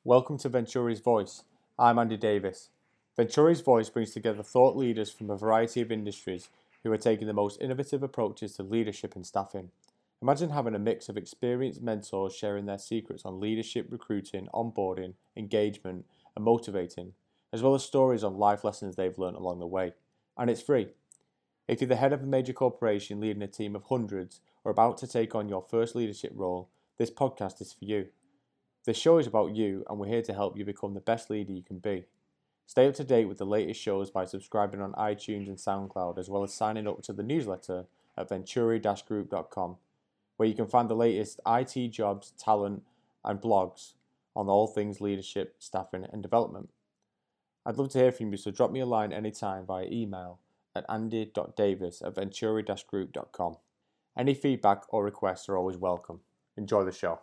Welcome to Venturi's Voice. I'm Andy Davis. Venturi's Voice brings together thought leaders from a variety of industries who are taking the most innovative approaches to leadership and staffing. Imagine having a mix of experienced mentors sharing their secrets on leadership, recruiting, onboarding, engagement, and motivating, as well as stories on life lessons they've learned along the way. And it's free. If you're the head of a major corporation leading a team of hundreds or about to take on your first leadership role, this podcast is for you. This show is about you, and we're here to help you become the best leader you can be. Stay up to date with the latest shows by subscribing on iTunes and SoundCloud, as well as signing up to the newsletter at venturi-group.com, where you can find the latest IT jobs, talent, and blogs on all things leadership, staffing, and development. I'd love to hear from you, so drop me a line anytime via email at andy.davis@venturi-group.com. Any feedback or requests are always welcome. Enjoy the show.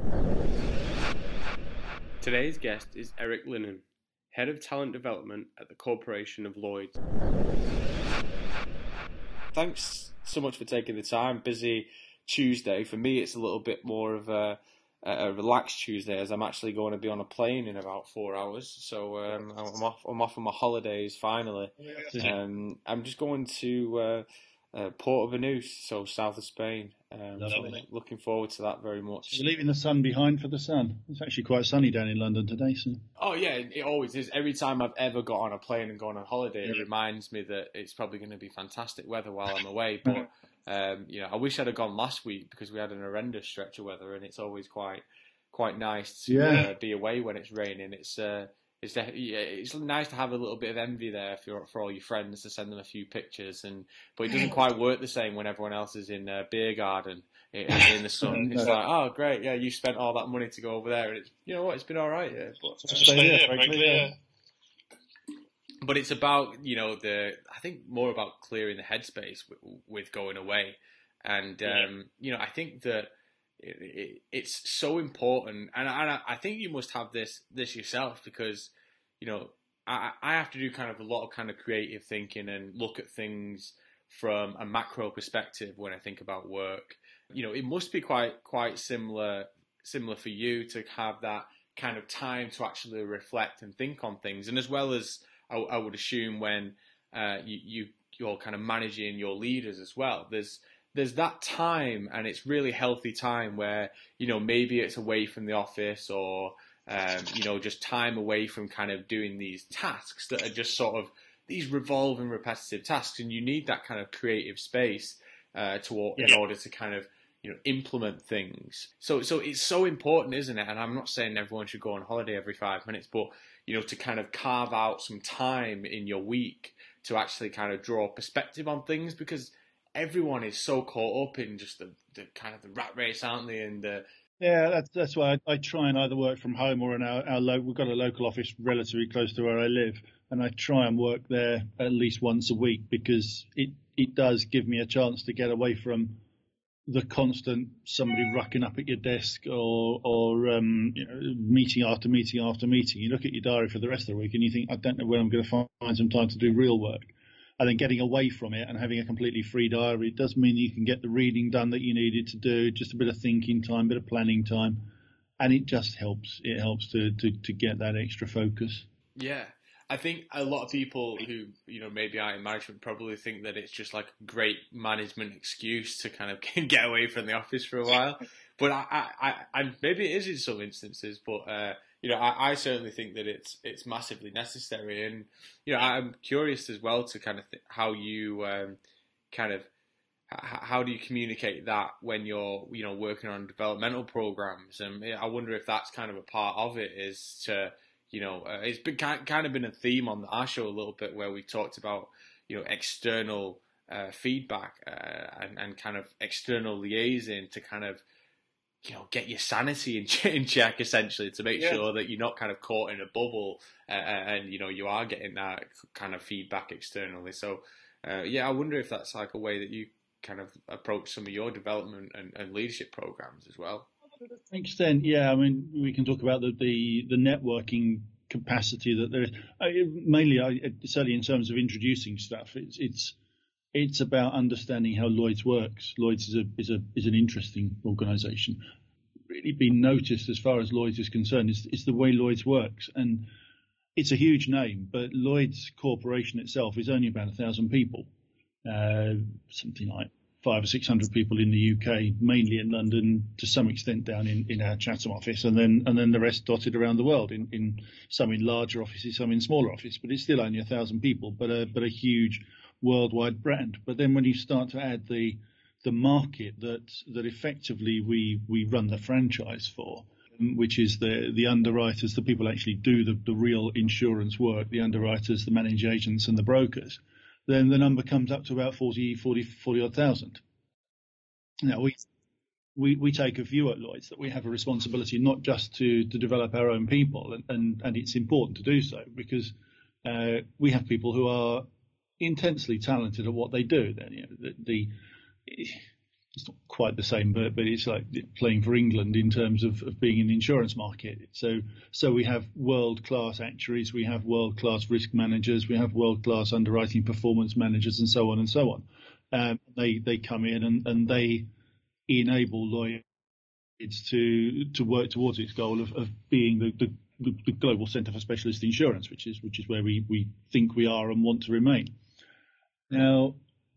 Today's guest is Eric Linnen, Head of Talent Development at the Corporation of Lloyds. Thanks so much for taking the time. Busy Tuesday. For me, it's a little bit more of a relaxed Tuesday, as I'm actually going to be on a plane in about 4 hours. So I'm off on my holidays finally. I'm just going to Port-Venus, so south of Spain. So looking forward to that very much. You're leaving the sun behind for the sun. It's actually quite sunny down in London today. So. Oh yeah, it always is. Every time I've ever got on a plane and gone on holiday, it reminds me that it's probably going to be fantastic weather while I'm away. But I wish I'd have gone last week because we had an horrendous stretch of weather, and it's always quite nice to be away when it's raining. It's nice to have a little bit of envy there for all your friends to send them a few pictures, but it doesn't quite work the same when everyone else is in a beer garden in the sun. It's like, oh great, yeah, you spent all that money to go over there, and it's, you know what, it's been all right, yeah. But it's about, I think more about clearing the headspace with going away, and I think that it's so important, and I think you must have this yourself, because I have to do kind of a lot of kind of creative thinking and look at things from a macro perspective when I think about work. It must be quite similar for you to have that kind of time to actually reflect and think on things, and as well as I would assume when you're kind of managing your leaders as well. There's that time, and it's really healthy time where, maybe it's away from the office, or, just time away from kind of doing these tasks that are just sort of these revolving repetitive tasks. And you need that kind of creative space in order to kind of, implement things. So it's so important, isn't it? And I'm not saying everyone should go on holiday every 5 minutes, but, to kind of carve out some time in your week to actually kind of draw perspective on things, because everyone is so caught up in just the kind of the rat race, aren't they? And that's why I try and either work from home or in we've got a local office relatively close to where I live, and I try and work there at least once a week, because it does give me a chance to get away from the constant somebody rucking up at your desk or meeting after meeting after meeting. You look at your diary for the rest of the week and you think, I don't know when I'm going to find some time to do real work. And then getting away from it and having a completely free diary does mean you can get the reading done that you needed to do, just a bit of thinking time, a bit of planning time, and it just helps. It helps to get that extra focus. Yeah. I think a lot of people who, maybe aren't in management probably think that it's just like a great management excuse to kind of get away from the office for a while. But I maybe it is in some instances, but I certainly think that it's massively necessary. And I'm curious as well to kind of how you how do you communicate that when you're working on developmental programs? And I wonder if that's kind of a part of it, is to it's been kind of been a theme on our show a little bit, where we talked about external feedback and kind of external liaison to kind of get your sanity in check, essentially, to make sure that you're not kind of caught in a bubble and you are getting that kind of feedback externally. So I wonder if that's like a way that you kind of approach some of your development and leadership programs as well. To an extent, yeah. I mean, we can talk about the networking capacity that there is. Mainly, certainly in terms of introducing stuff, it's about understanding how Lloyds works. Lloyds is an interesting organisation. really been noticed as far as Lloyd's is concerned is the way Lloyd's works. And it's a huge name, but Lloyd's Corporation itself is only about 1,000 people, something like 500 or 600 people in the UK, mainly in London, to some extent down in our Chatham office, and then the rest dotted around the world, in some in larger offices, some in smaller offices. But it's still only 1,000 people, but a huge worldwide brand. But then when you start to add the market that effectively we run the franchise for, which is the underwriters, the people actually do the real insurance work, the underwriters, the managing agents, and the brokers, then the number comes up to about 40 odd thousand. Now, we take a view at Lloyd's that we have a responsibility not just to develop our own people, and it's important to do so, because we have people who are intensely talented at what they do. It's not quite the same, but it's like playing for England in terms of being in the insurance market. So we have world-class actuaries, we have world-class risk managers, we have world-class underwriting performance managers, and so on and so on. They come in and they enable Lloyd's to work towards its goal of being the global centre for specialist insurance, which is where we think we are and want to remain. Now,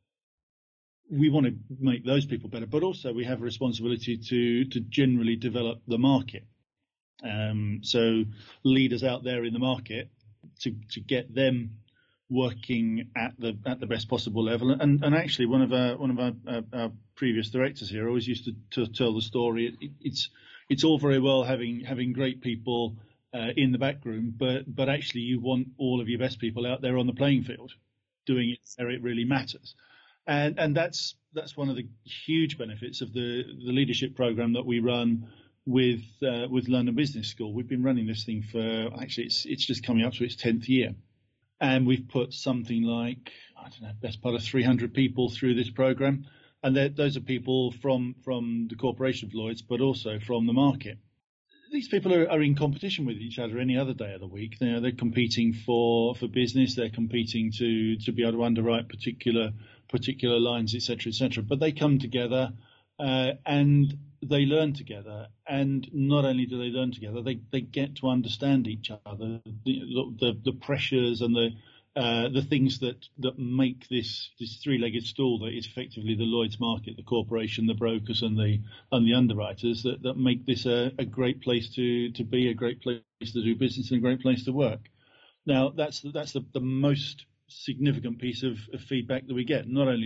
we want to make those people better, but also we have a responsibility to generally develop the market. So leaders out there in the market, to get them working at the best possible level. And actually, one of our previous directors here always used to tell the story. It's all very well having great people in the back room, but actually you want all of your best people out there on the playing field, doing it where it really matters. And that's one of the huge benefits of the leadership program that we run with London Business School. We've been running this thing for, actually it's just coming up to its 10th year, and we've put something like, I don't know, best part of 300 people through this program, and those are people from the Corporation of Lloyd's, but also from the market. These people are in competition with each other any other day of the week. They're competing for business. They're competing to be able to underwrite particular lines, etc. But they come together and they learn together. And not only do they learn together, they get to understand each other, the pressures and the things that make this three-legged stool that is effectively the Lloyd's market, the corporation, the brokers, and the underwriters, that make this a great place to be, a great place to do business, and a great place to work. Now, that's the most significant piece of feedback that we get. Not only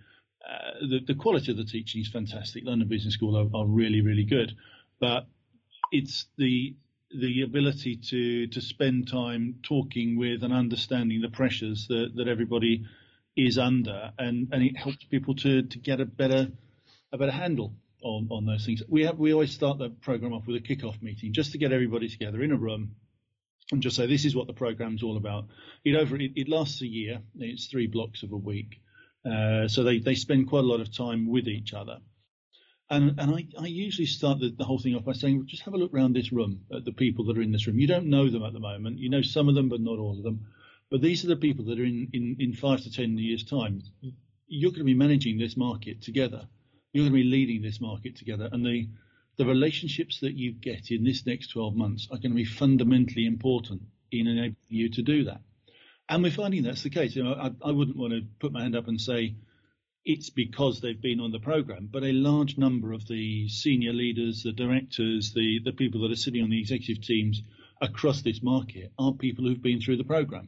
that the quality of the teaching is fantastic, London Business School are really, really good, but it's the ability to spend time talking with and understanding the pressures that everybody is under, and it helps people to get a better handle on those things. We always start the program off with a kick-off meeting, just to get everybody together in a room and just say, this is what the program's all about. It lasts a year. It's 3 blocks of a week. So they spend quite a lot of time with each other. And I usually start the whole thing off by saying, just have a look around this room at the people that are in this room. You don't know them at the moment. You know some of them, but not all of them. But these are the people that are in 5 to 10 years' time. You're going to be managing this market together. You're going to be leading this market together. And the relationships that you get in this next 12 months are going to be fundamentally important in enabling you to do that. And we're finding that's the case. I wouldn't want to put my hand up and say it's because they've been on the program, but a large number of the senior leaders, the directors, the people that are sitting on the executive teams across this market are people who've been through the program.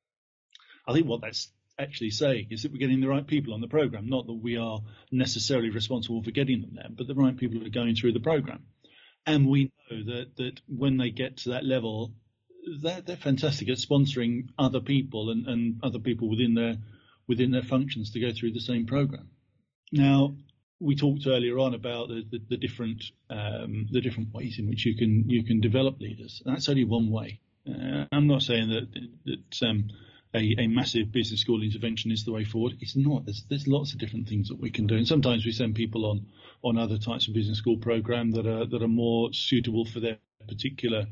I think what that's actually saying is that we're getting the right people on the program, not that we are necessarily responsible for getting them there, but the right people who are going through the program. And we know that when they get to that level, they're fantastic at sponsoring other people and other people within their functions to go through the same program. Now, we talked earlier on about the different ways in which you can develop leaders. That's only one way. I'm not saying that a massive business school intervention is the way forward. It's not. There's lots of different things that we can do, and sometimes we send people on other types of business school program that are more suitable for their particular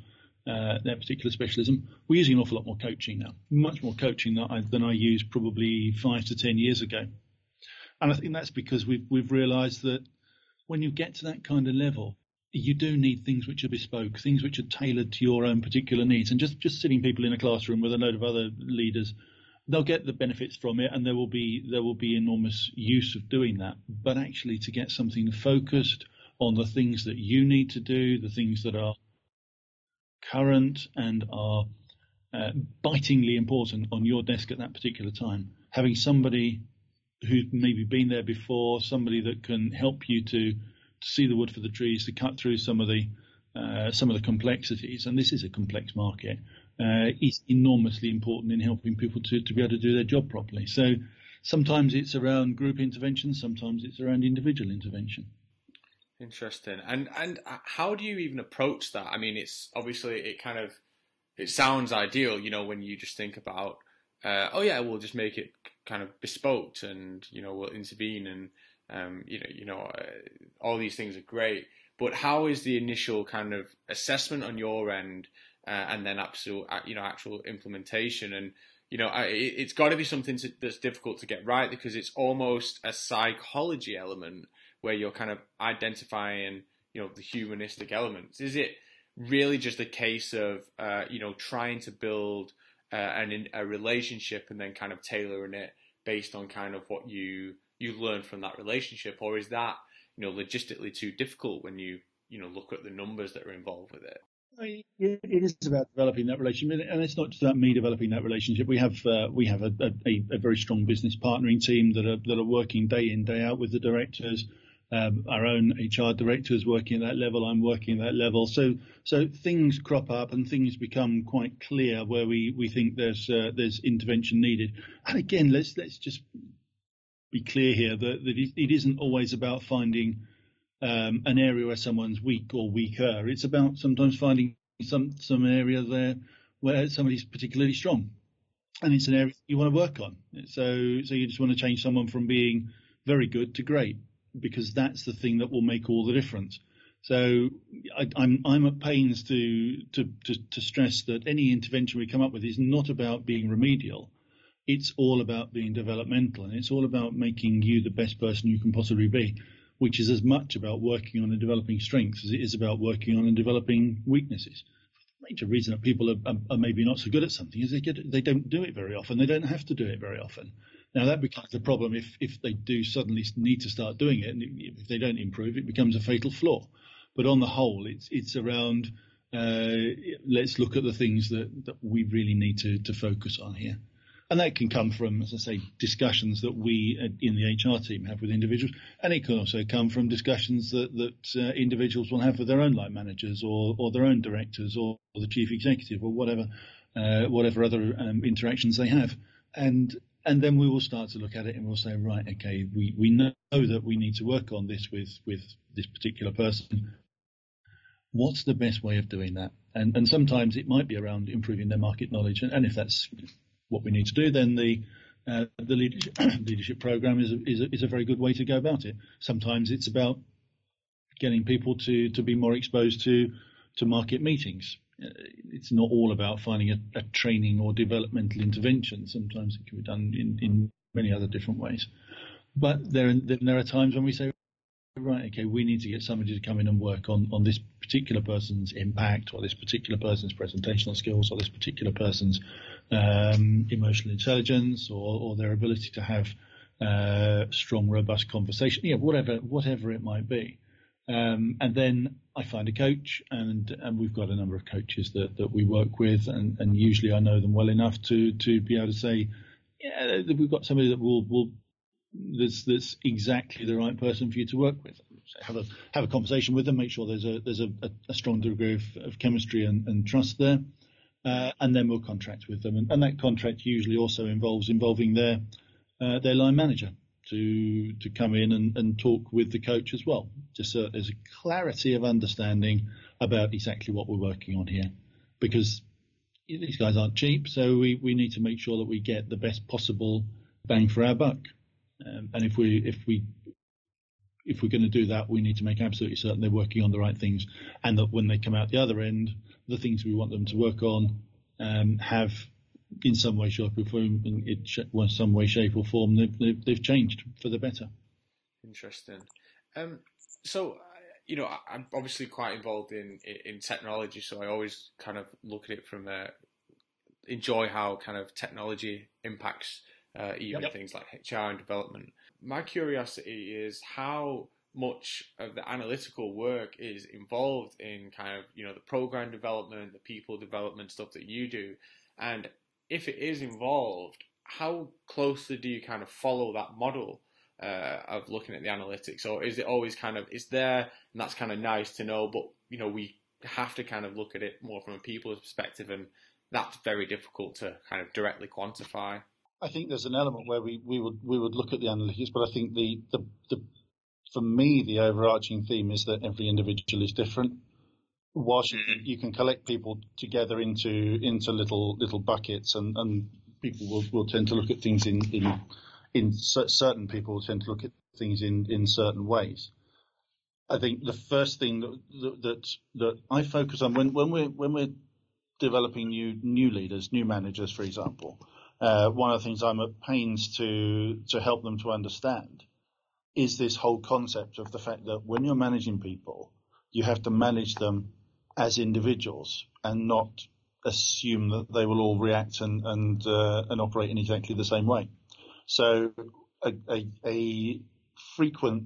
specialism. We're using an awful lot more coaching now, much more coaching than I used probably 5 to 10 years ago. And I think that's because we've realised that when you get to that kind of level, you do need things which are bespoke, things which are tailored to your own particular needs. And just sitting people in a classroom with a load of other leaders, they'll get the benefits from it, and there will be enormous use of doing that. But actually, to get something focused on the things that you need to do, the things that are current and are bitingly important on your desk at that particular time, having somebody who's maybe been there before, somebody that can help you to see the wood for the trees, to cut through some of the complexities, and this is a complex market, is enormously important in helping people to be able to do their job properly. So sometimes it's around group intervention, sometimes it's around individual intervention. Interesting. And how do you even approach that? I mean, it's obviously it sounds ideal, when you just think about, we'll just make it kind of bespoke, and we'll intervene, and all these things are great. But how is the initial kind of assessment on your end, and then actual implementation? And it's got to be something that's difficult to get right, because it's almost a psychology element where you're kind of identifying, the humanistic elements. Is it really just a case of, trying to build a relationship and then kind of tailoring it based on kind of what you learn from that relationship? Or is that, logistically too difficult when you look at the numbers that are involved with it? It is about developing that relationship, and it's not just about me developing that relationship. We have a very strong business partnering team that are working day in, day out with the directors. Our own HR director is working at that level. I'm working at that level. So things crop up and things become quite clear where we think there's intervention needed. And again, let's just be clear here that it isn't always about finding an area where someone's weak or weaker. It's about sometimes finding some area there where somebody's particularly strong, and it's an area you want to work on. So you just want to change someone from being very good to great, because that's the thing that will make all the difference. So I'm at pains to stress that any intervention we come up with is not about being remedial. It's all about being developmental, and it's all about making you the best person you can possibly be, which is as much about working on and developing strengths as it is about working on and developing weaknesses. The major reason that people are maybe not so good at something is they don't do it very often. They don't have to do it very often. Now, that becomes a problem if they do suddenly need to start doing it, and if they don't improve, it becomes a fatal flaw. But on the whole, it's around let's look at the things that we really need to focus on here. And that can come from, as I say, discussions that we in the HR team have with individuals, and it can also come from discussions that individuals will have with their own line managers or their own directors or the chief executive or whatever other interactions they have. And then we will start to look at it and we'll say, right, okay, we know that we need to work on this with this particular person. What's the best way of doing that? And sometimes it might be around improving their market knowledge. And if that's what we need to do, then the leadership program is a very good way to go about it. Sometimes it's about getting people to be more exposed to market meetings. It's not all about finding a training or developmental intervention. Sometimes it can be done in many other different ways. But there are times when we say, right, okay, we need to get somebody to come in and work on this particular person's impact, or this particular person's presentational skills, or this particular person's emotional intelligence, or their ability to have strong, robust conversation, whatever it might be. And then I find a coach, and we've got a number of coaches that we work with, and usually I know them well enough to be able to say, yeah, we've got somebody that that's exactly the right person for you to work with. Have a conversation with them, make sure there's a strong degree of chemistry and trust there, and then we'll contract with them, and that contract usually also involving their line manager to come in and talk with the coach as well, just so there's a clarity of understanding about exactly what we're working on here, because these guys aren't cheap, so we need to make sure that we get the best possible bang for our buck. And if we're going to do that, we need to make absolutely certain they're working on the right things, and that when they come out the other end, the things we want them to work on have, in some way, shape or form, they've changed for the better. Interesting. So, I'm obviously quite involved in technology, so I always kind of look at it from enjoy how kind of technology impacts even things like HR and development. My curiosity is how much of the analytical work is involved in kind of, the program development, the people development stuff that you do. And if it is involved, how closely do you kind of follow that model of looking at the analytics? Or is it always kind of, it's there and that's kind of nice to know, but, we have to kind of look at it more from a people's perspective, and that's very difficult to kind of directly quantify. I think there's an element where we would look at the analytics, but I think the for me the overarching theme is that every individual is different. Whilst you can collect people together into little buckets, and people will tend to look at things in certain people will tend to look at things in certain ways. I think the first thing that I focus on when we're developing new leaders, new managers, for example, one of the things I'm at pains to help them to understand is this whole concept of the fact that when you're managing people, you have to manage them as individuals and not assume that they will all react and operate in exactly the same way. So a frequent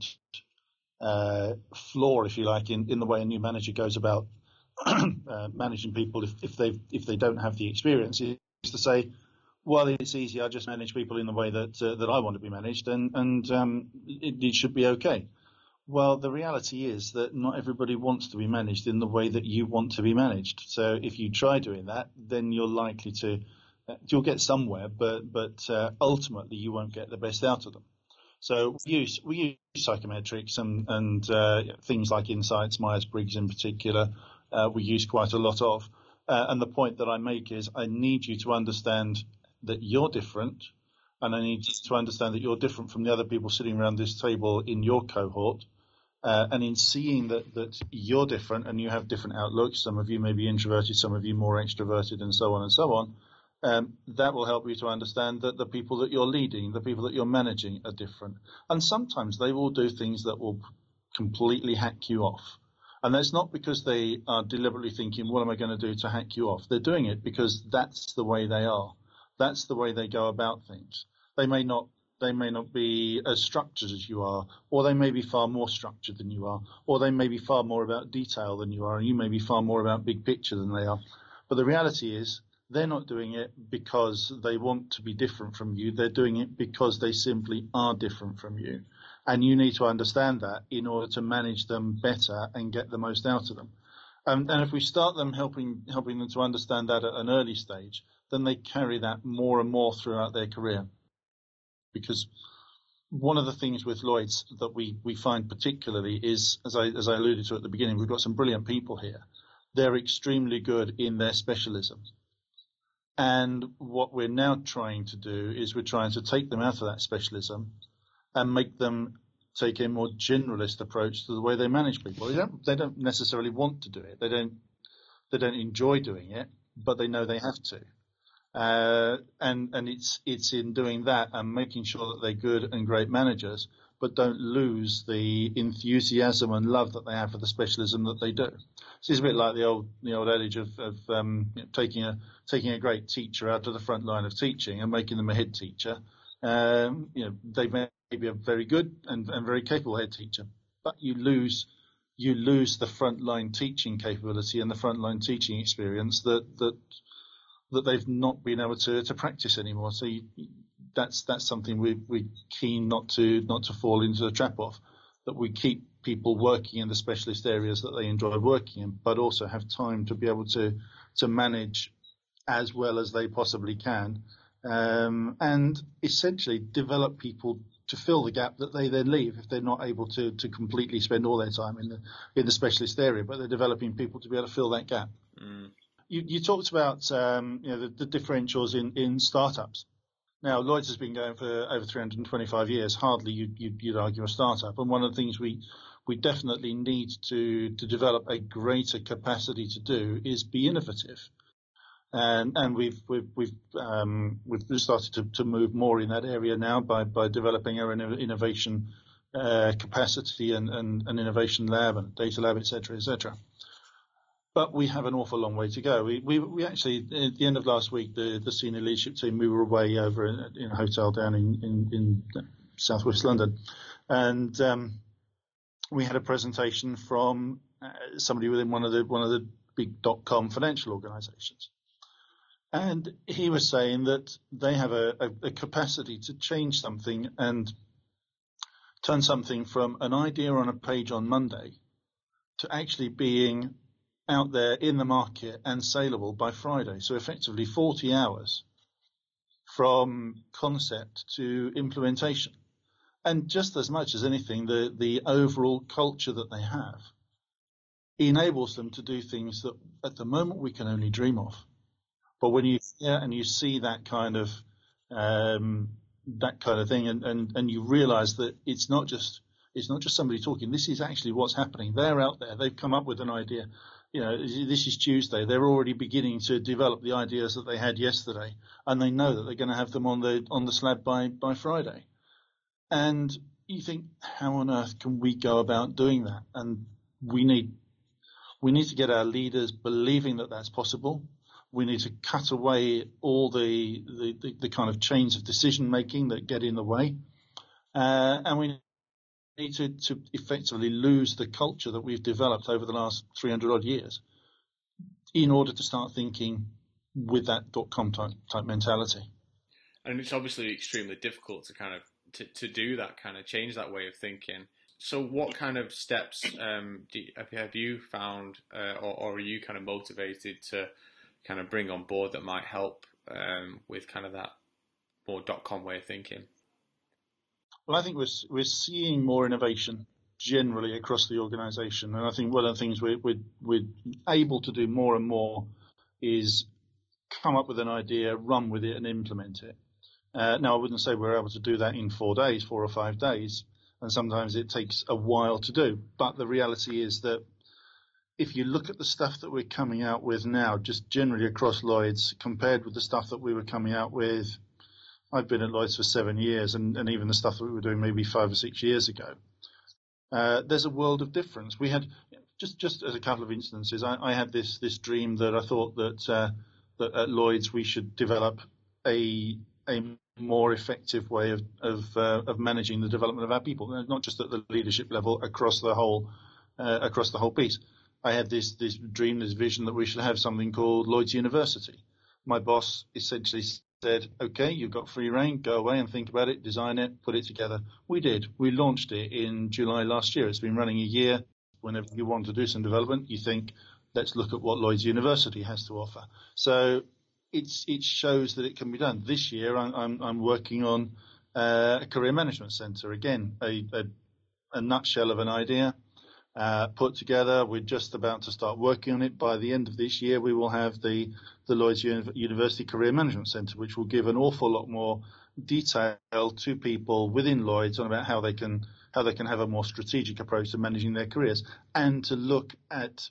flaw, if you like, in the way a new manager goes about managing people, if they don't have the experience, is to say, well, it's easy. I just manage people in the way that I want to be managed, and it should be okay. Well, the reality is that not everybody wants to be managed in the way that you want to be managed. So if you try doing that, then you're likely you'll get somewhere, but ultimately you won't get the best out of them. So we use psychometrics and things like Insights, Myers-Briggs in particular. We use quite a lot of. And the point that I make is I need you to understand that you're different, and I need you to understand that you're different from the other people sitting around this table in your cohort. And in seeing that you're different and you have different outlooks, some of you may be introverted, some of you more extroverted, and so on and so on, that will help you to understand that the people that you're leading, the people that you're managing are different. And sometimes they will do things that will completely hack you off. And that's not because they are deliberately thinking, what am I going to do to hack you off? They're doing it because that's the way they are. That's the way they go about things. They may not be as structured as you are, or they may be far more structured than you are, or they may be far more about detail than you are, and you may be far more about big picture than they are. But the reality is they're not doing it because they want to be different from you. They're doing it because they simply are different from you. And you need to understand that in order to manage them better and get the most out of them. And if we start them helping them to understand that at an early stage, then they carry that more and more throughout their career. Because one of the things with Lloyd's that we find particularly is, as I alluded to at the beginning, we've got some brilliant people here. They're extremely good in their specialism. And what we're now trying to do is we're trying to take them out of that specialism and make them take a more generalist approach to the way they manage people. They don't necessarily want to do it. They don't enjoy doing it, but they know they have to. And it's in doing that and making sure that they're good and great managers, but don't lose the enthusiasm and love that they have for the specialism that they do. So it's a bit like the old adage of taking a great teacher out to the front line of teaching and making them a head teacher. They may be a very good and very capable head teacher, but you lose the frontline teaching capability and the frontline teaching experience that they've not been able to practice anymore. So that's something we're keen not to fall into the trap of, that we keep people working in the specialist areas that they enjoy working in, but also have time to be able to manage as well as they possibly can, and essentially develop people to fill the gap that they then leave if they're not able to completely spend all their time in the specialist area, but they're developing people to be able to fill that gap. Mm. You talked about the differentials in startups. Now, Lloyd's has been going for over 325 years. Hardly you'd argue a startup. And one of the things we definitely need to develop a greater capacity to do is be innovative. And we've started to move more in that area now by developing our innovation capacity and innovation lab and data lab, etc., etc. But we have an awful long way to go. We actually, at the end of last week, the senior leadership team, we were away over in a hotel down in southwest London, and we had a presentation from somebody within one of the big .com financial organisations, and he was saying that they have a capacity to change something and turn something from an idea on a page on Monday to actually being out there in the market and saleable by Friday. So effectively 40 hours from concept to implementation. And just as much as anything, the overall culture that they have enables them to do things that at the moment we can only dream of. But when you hear and you see that kind of thing, and you realise that it's not just somebody talking. This is actually what's happening. They're out there. They've come up with an idea. This is Tuesday. They're already beginning to develop the ideas that they had yesterday, and they know that they're going to have them on the slab by Friday. And you think, how on earth can we go about doing that? And we need to get our leaders believing that that's possible. We need to cut away all the kind of chains of decision making that get in the way, and we need to effectively lose the culture that we've developed over the last 300 odd years in order to start thinking with that .com type mentality. And it's obviously extremely difficult to kind of to do that, kind of change that way of thinking. So what kind of steps have you found or are you kind of motivated to kind of bring on board that might help with kind of that more .com way of thinking? Well, I think we're seeing more innovation generally across the organisation, and I think one of the things we're able to do more and more is come up with an idea, run with it, and implement it. Now, I wouldn't say we're able to do that in 4 or 5 days, and sometimes it takes a while to do. But the reality is that if you look at the stuff that we're coming out with now, just generally across Lloyds, compared with the stuff that we were coming out with, I've been at Lloyds for 7 years, and even the stuff that we were doing maybe 5 or 6 years ago, there's a world of difference. We had, just as a couple of instances, I had this dream that I thought that at Lloyds we should develop a more effective way of managing the development of our people, not just at the leadership level, across the whole piece. I had this dream, this vision that we should have something called Lloyds University. My boss essentially said, okay, you've got free rein, go away and think about it, design it, put it together. We did. We launched it in July last year. It's been running a year. Whenever you want to do some development, you think, let's look at what Lloyds University has to offer. So it shows that it can be done. This year, I'm working on a career management centre. Again, a nutshell of an idea put together. We're just about to start working on it. By the end of this year, we will have the Lloyds University Career Management Centre, which will give an awful lot more detail to people within Lloyds on about how they can have a more strategic approach to managing their careers, and to look at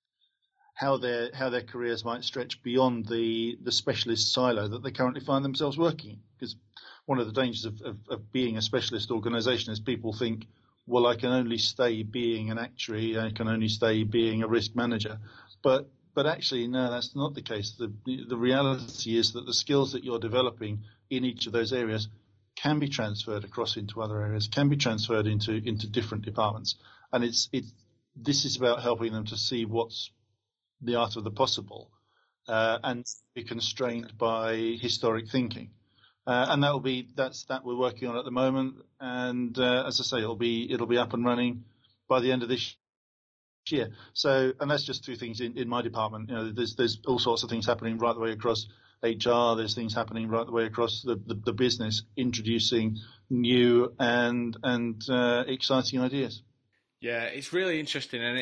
how their careers might stretch beyond the specialist silo that they currently find themselves working in. Because one of the dangers of being a specialist organisation is people think, well, I can only stay being an actuary, I can only stay being a risk manager. But actually, no, that's not the case. The reality is that the skills that you're developing in each of those areas can be transferred across into other areas, can be transferred into different departments. And this is about helping them to see what's the art of the possible, and be constrained by historic thinking. And that's we're working on at the moment. And as I say, it'll be up and running by the end of this year. So, and that's just two things in my department. There's all sorts of things happening right the way across HR. There's things happening right the way across the business, introducing new and exciting ideas. Yeah, it's really interesting, and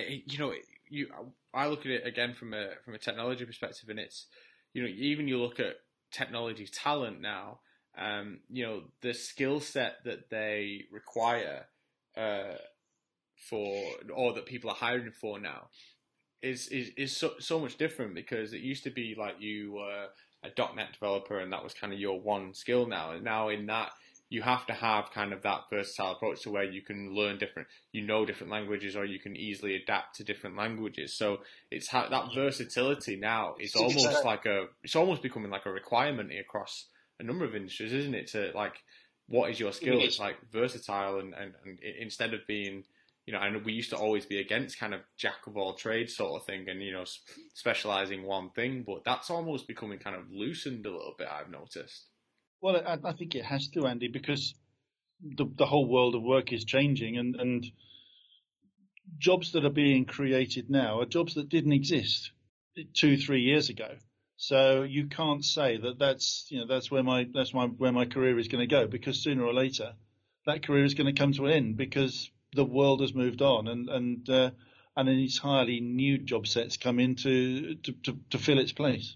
I look at it again from a technology perspective, and it's even you look at technology talent now. The skill set that they require for, or that people are hiring for now, is so much different, because it used to be like you were a .NET developer and that was kind of your one skill. Now in that you have to have kind of that versatile approach to where you can learn different languages, or you can easily adapt to different languages. So it's that versatility now is almost it's almost becoming like a requirement across a number of industries, isn't it? To like, what is your skill? It's like versatile, and instead of being, and we used to always be against kind of jack of all trades sort of thing, and specializing one thing, but that's almost becoming kind of loosened a little bit, I've noticed. Well, I think it has to, Andy, because the whole world of work is changing, and jobs that are being created now are jobs that didn't exist 2-3 years ago. So you can't say that's where my career is going to go, because sooner or later that career is going to come to an end, because the world has moved on, and an entirely new job sets come in to fill its place.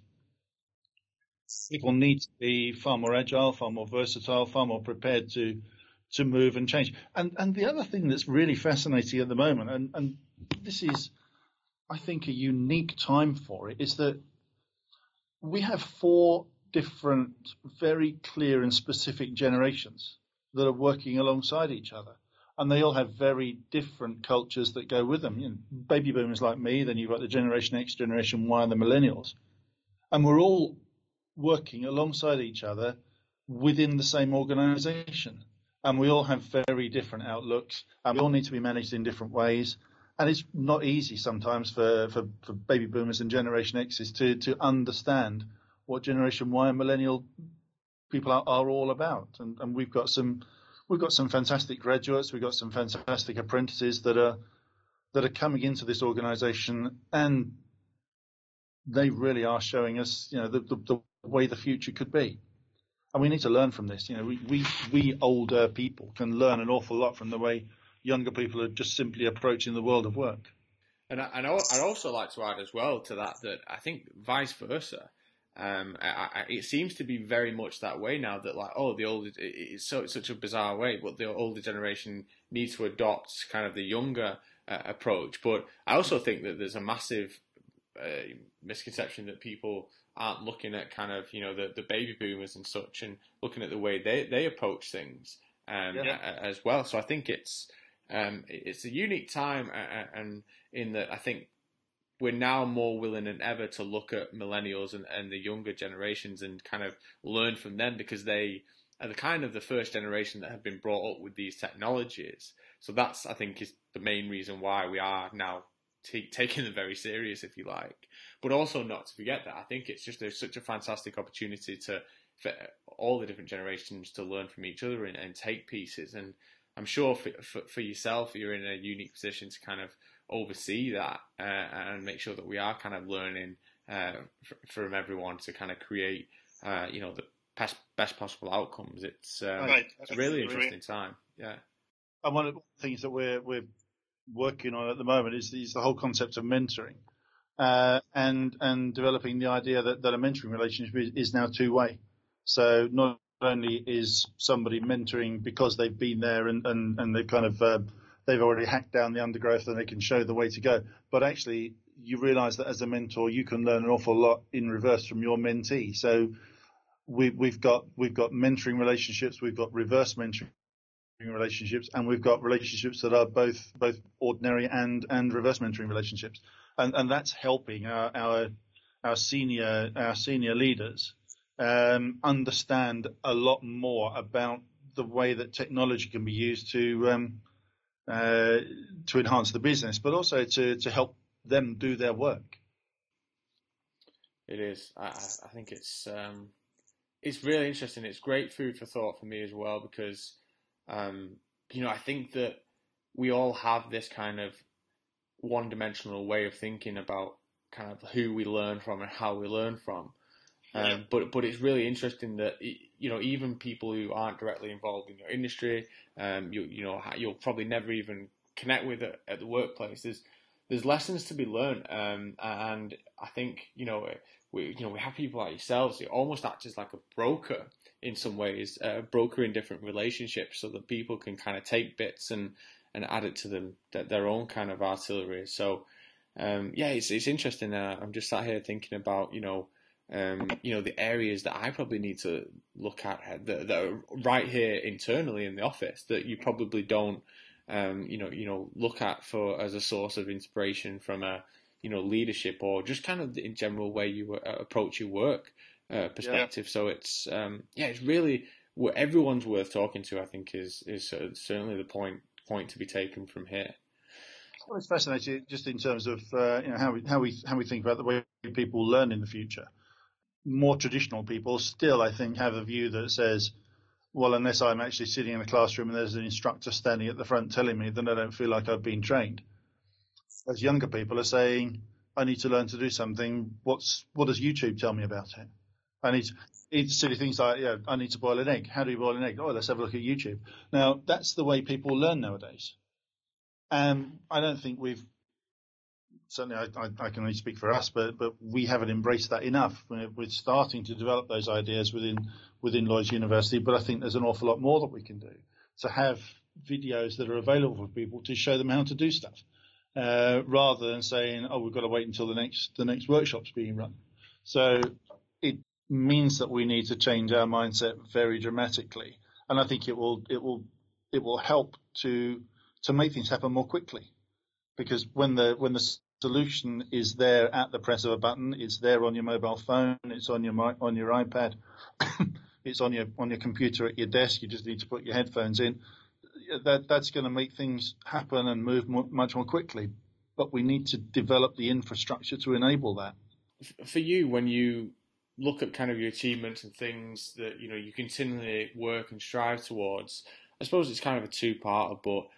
People need to be far more agile, far more versatile, far more prepared to move and change. And the other thing that's really fascinating at the moment, and this is, I think, a unique time for it, is that we have 4 different, very clear and specific generations that are working alongside each other. And they all have very different cultures that go with them. Baby boomers like me, then you've got the Generation X, Generation Y, and the millennials. And we're all working alongside each other within the same organization. And we all have very different outlooks, and we all need to be managed in different ways. And it's not easy sometimes for baby boomers and Generation X's to understand what Generation Y and millennial people are all about. And we've got some fantastic graduates, we've got some fantastic apprentices that are coming into this organization, and they really are showing us, the way the future could be. And we need to learn from this. We older people can learn an awful lot from the way younger people are just simply approaching the world of work. And I'd also like to add as well to that I think vice versa. It seems to be very much that way now, that like, it's such a bizarre way, but the older generation needs to adopt kind of the younger approach. But I also think that there's a massive misconception that people aren't looking at kind of, the baby boomers and such, and looking at the way they approach things as well. So I think it's a unique time, and in that I think we're now more willing than ever to look at millennials and the younger generations and kind of learn from them, because they are the kind of the first generation that have been brought up with these technologies. So that's, I think, is the main reason why we are now taking them very serious, if you like. But also not to forget that I think it's just such a fantastic opportunity for all the different generations to learn from each other and take pieces. And I'm sure for yourself, you're in a unique position to kind of oversee that and make sure that we are kind of learning from everyone to kind of create, the best possible outcomes. It's a really interesting time. Yeah. And one of the things that we're working on at the moment is the whole concept of mentoring, and developing the idea that a mentoring relationship is now two-way. So not only is somebody mentoring because they've been there and they've kind of they've already hacked down the undergrowth and they can show the way to go, but actually you realize that as a mentor you can learn an awful lot in reverse from your mentee. So we've got mentoring relationships, we've got reverse mentoring relationships, and we've got relationships that are both ordinary and reverse mentoring relationships, and that's helping our senior leaders understand a lot more about the way that technology can be used to enhance the business, but also to help them do their work. It is. I think it's really interesting. It's great food for thought for me as well, because I think that we all have this kind of one-dimensional way of thinking about kind of who we learn from and how we learn from. But it's really interesting that even people who aren't directly involved in your industry, you'll probably never even connect with it at the workplace. There's lessons to be learned, and I think we have people like yourselves who almost act as like a broker in some ways, a broker in different relationships, so that people can kind of take bits and add it to their own kind of artillery. So it's interesting. I'm just sat here thinking about the areas that I probably need to look at that are right here internally in the office that you probably don't, look at for as a source of inspiration from a, leadership or just kind of in general way you approach your work perspective. Yeah. So it's really everyone's worth talking to. I think is certainly the point to be taken from here. Well, it's fascinating just in terms of how we think about the way people learn in the future. More traditional people still, I think, have a view that says, well, unless I'm actually sitting in a classroom and there's an instructor standing at the front telling me, then I don't feel like I've been trained. As younger people are saying, I need to learn to do something. What does YouTube tell me about it? I need to silly things like, I need to boil an egg. How do you boil an egg? Oh, let's have a look at YouTube. Now, that's the way people learn nowadays. I don't think certainly I can only speak for us, but we haven't embraced that enough. We're starting to develop those ideas within Lloyd's University, but I think there's an awful lot more that we can do to have videos that are available for people to show them how to do stuff, rather than saying, oh, we've got to wait until the next workshop's being run. So it means that we need to change our mindset very dramatically, and I think it will help to make things happen more quickly, because when the solution is there at the press of a button, it's there on your mobile phone, it's on your iPad, it's on your computer at your desk. You just need to put your headphones in. That's going to make things happen and move much more quickly. But we need to develop the infrastructure to enable that. For you, when you look at kind of your achievements and things that you continually work and strive towards, I suppose it's kind of a two-parter, but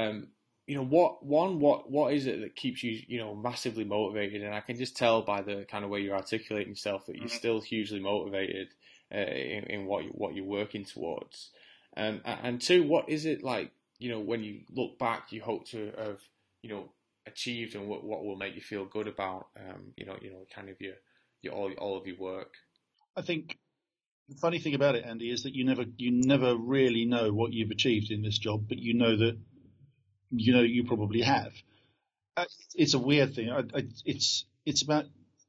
what is it that keeps you, massively motivated? And I can just tell by the kind of way you're articulating yourself that you're still hugely motivated in what you're working towards. And two, what is it like, when you look back, you hope to have, achieved, and what will make you feel good about, kind of your all of your work? I think the funny thing about it, Andy, is that you never really know what you've achieved in this job, but you know that you probably have. It's a weird thing. It's about,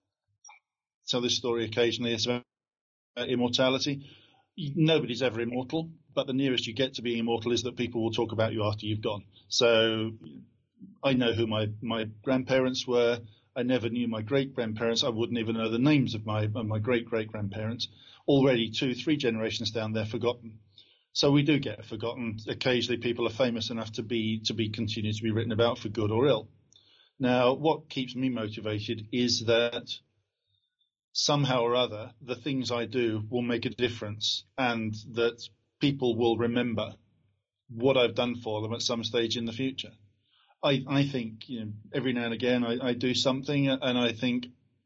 tell this story occasionally. It's about immortality. Nobody's ever immortal, but the nearest you get to being immortal is that people will talk about you after you've gone. So I know who my grandparents were. I never knew my great-grandparents. I wouldn't even know the names of my great-great-grandparents. Already 2-3 generations down, they're forgotten. So we do get forgotten. Occasionally people are famous enough to continue to be written about for good or ill. Now, what keeps me motivated is that somehow or other, the things I do will make a difference, and that people will remember what I've done for them at some stage in the future. I think, every now and again I do something and I think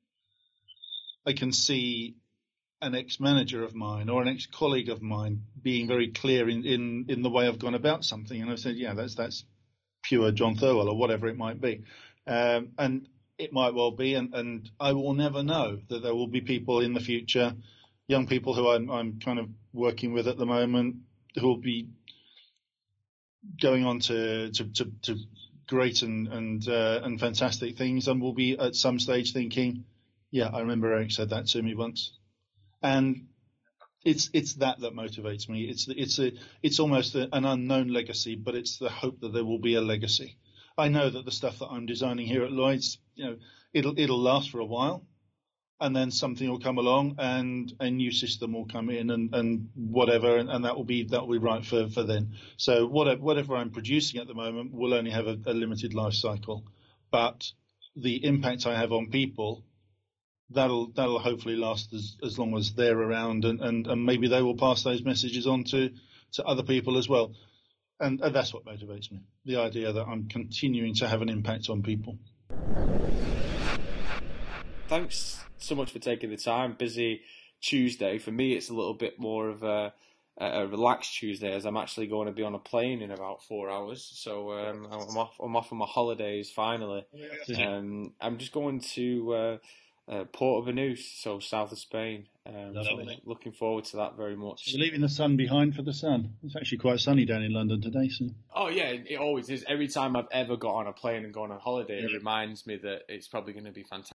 I can see an ex-manager of mine or an ex-colleague of mine being very clear in the way I've gone about something. And I've said, that's pure John Thirlwell or whatever it might be. And it might well be, and I will never know that there will be people in the future, young people who I'm kind of working with at the moment, who will be going on to great and fantastic things, and will be at some stage thinking, yeah, I remember Eric said that to me once. And it's that motivates me. It's almost an unknown legacy, but it's the hope that there will be a legacy. I know that the stuff that I'm designing here at Lloyd's, it'll last for a while, and then something will come along and a new system will come in and whatever, and that will be right for then. So whatever I'm producing at the moment will only have a limited life cycle, but the impact I have on people, that'll hopefully last as long as they're around, and maybe they will pass those messages on to other people as well. And that's what motivates me, the idea that I'm continuing to have an impact on people. Thanks so much for taking the time. Busy Tuesday. For me, it's a little bit more of a relaxed Tuesday, as I'm actually going to be on a plane in about 4 hours. So I'm off on my holidays finally. I'm just going to Port-Venus, so south of Spain. So looking forward to that very much. You're leaving the sun behind for the sun. It's actually quite sunny down in London today. So. Oh yeah, it always is. Every time I've ever got on a plane and gone on holiday, it reminds me that it's probably going to be fantastic.